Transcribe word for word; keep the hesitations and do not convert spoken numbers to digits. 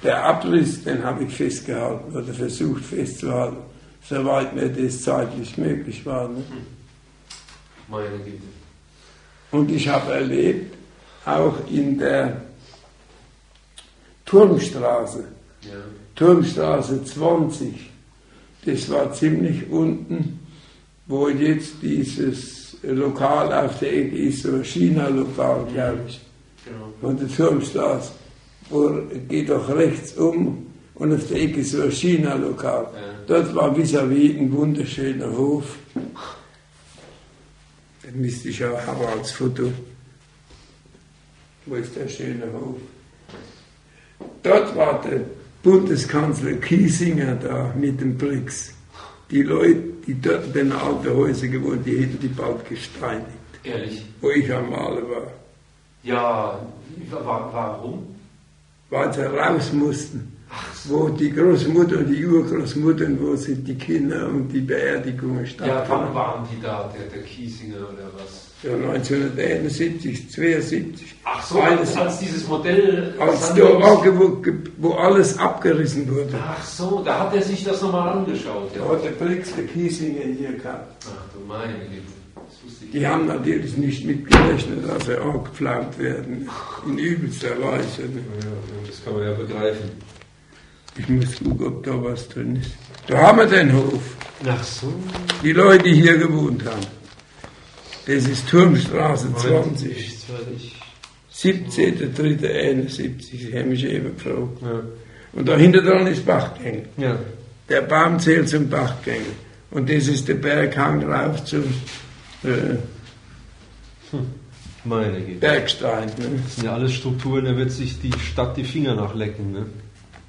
Der Abriss, den habe ich festgehalten oder versucht festzuhalten, soweit mir das zeitlich möglich war. Ne? Meine Güte. Und ich habe erlebt, auch in der Turmstraße, ja. Turmstraße zwanzig, das war ziemlich unten, wo jetzt dieses Lokal auf der Ecke ist, so ein China-Lokal, glaube ich, genau. Von der Turmstraße, wo geht doch rechts um und auf der Ecke so ein China-Lokal. Ja. Dort war vis-à-vis ein wunderschöner Hof. Den müsste ich auch haben als Foto. Wo ist der schöne Hof? Dort war der Bundeskanzler Kiesinger da mit dem B R I C S. Die Leute, die dort in den alten Häusern gewohnt, die hätten die bald gesteinigt. Ehrlich? Wo ich am Malen war. Ja, warum? Weil sie raus mussten. Wo die Großmutter und die Urgroßmutter, wo sind die Kinder und die Beerdigungen stattfanden. Ja, wann waren die da, der, der Kiesinger oder was? Ja, neunzehnhunderteinundsiebzig, zweiundsiebzig. Ach so, als, als dieses Modell... Als da war, wo, wo alles abgerissen wurde. Ach so, da hat er sich das nochmal angeschaut. Ja. Da hat der B R I C S, der Kiesinger hier gehabt. Ach du meine Güte. Die haben natürlich nicht mitgerechnet, dass sie angepflaumt werden. In übelster Weise. Ne? Ja, das kann man ja begreifen. Ich muss gucken, ob da was drin ist. Da haben wir den Hof. Ach so. Die Leute, die hier gewohnt haben. Das ist Turmstraße zwanzig. siebzehnter dritter einundsiebzig. Sie haben mich eben gefragt. Ja. Und dahinter dran ist Bachgängel. Ja. Der Baum zählt zum Bachgängel. Und das ist der Berghang rauf zum äh, hm. Meine Güte. Bergstein. Ne? Das sind ja alles Strukturen, da wird sich die Stadt die Finger nachlecken. Ne?